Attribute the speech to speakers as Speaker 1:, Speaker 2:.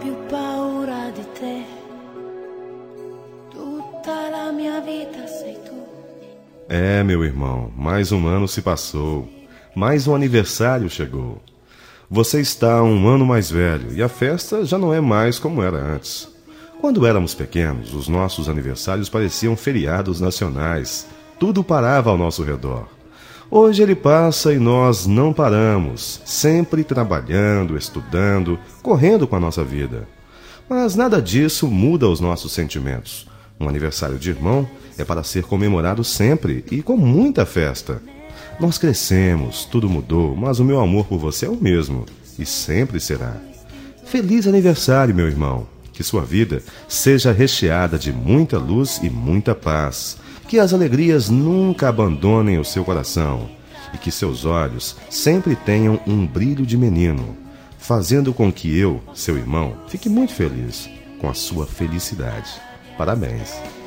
Speaker 1: più paura di te. Tutta la mia vita sei tu.
Speaker 2: É, meu irmão, mais um ano se passou, mais um aniversário chegou. Você está um ano mais velho e a festa já não é mais como era antes. Quando éramos pequenos, os nossos aniversários pareciam feriados nacionais. Tudo parava ao nosso redor. Hoje ele passa e nós não paramos, sempre trabalhando, estudando, correndo com a nossa vida. Mas nada disso muda os nossos sentimentos. Um aniversário de irmão é para ser comemorado sempre e com muita festa. Nós crescemos, tudo mudou, mas o meu amor por você é o mesmo e sempre será. Feliz aniversário, meu irmão! Que sua vida seja recheada de muita luz e muita paz. Que as alegrias nunca abandonem o seu coração e que seus olhos sempre tenham um brilho de menino, fazendo com que eu, seu irmão, fique muito feliz com a sua felicidade. Parabéns!